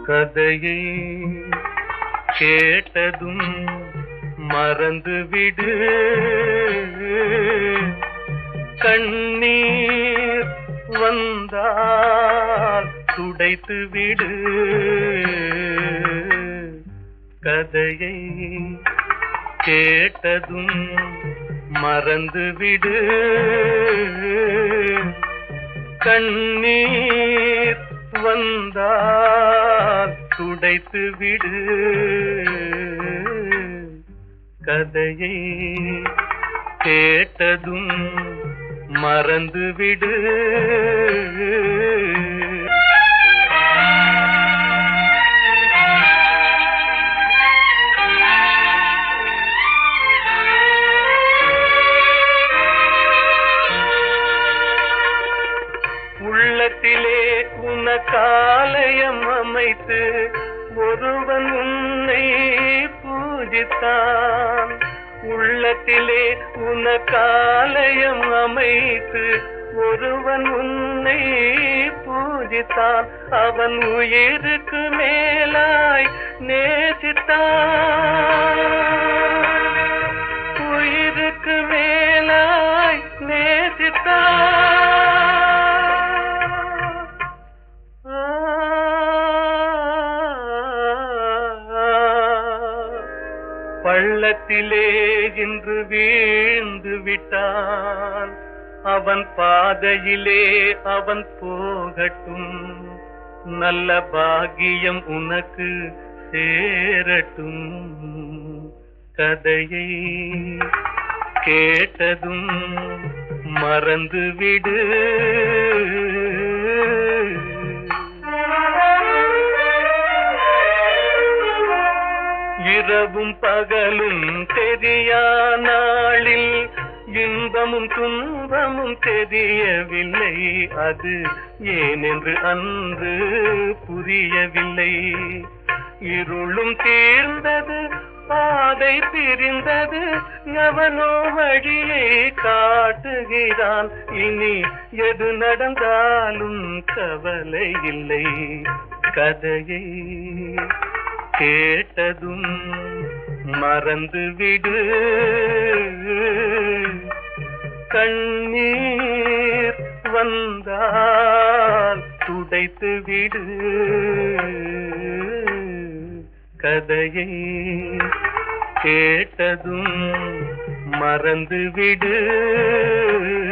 கதையை கேட்டதும் மறந்துவிடு, கண்ணீர் வந்தால் துடைத்து விடு. கதையை கேட்டதும் மறந்துவிடு, கண்ணீர் வந்தால் துடைத்து விடு. கதையை கேட்டதும் மறந்துவிடு. உள்ளத்திலே உனக்காலயம் அமைத்து ஒருவன் உன்னை பூஜித்தான். உள்ளத்திலே உனக்காலயம் அமைத்து ஒருவன் உன்னை பூஜித்தான். அவன் உயிருக்கு மேலாய் நேசித்தான், உயிருக்கு மேலாய் நேசித்தான். பள்ளத்திலே இன்று வீழ்ந்து விட்டான், அவன் பாதையிலே அவன் போகட்டும். நல்ல பாக்கியம் உனக்கு சேரட்டும். கதையை கேட்டதும் மறந்துவிடு. இரவும் பகலும் தெரியா நாளில் இன்பமும் துன்பமும் தெரியவில்லை. அது ஏனென்று அன்று புரியவில்லை. இருளும் தீர்ந்தது, பாதை பிரிந்தது, எவனோ வழியை காட்டுகிறான். இனி எது நடந்தாலும் கவலை இல்லை. கதையை கேட்டதும் மறந்துவிடு, கண்ணீர் வந்தால் துடைத்து விடு. கதையை கேட்டதும் மறந்துவிடு.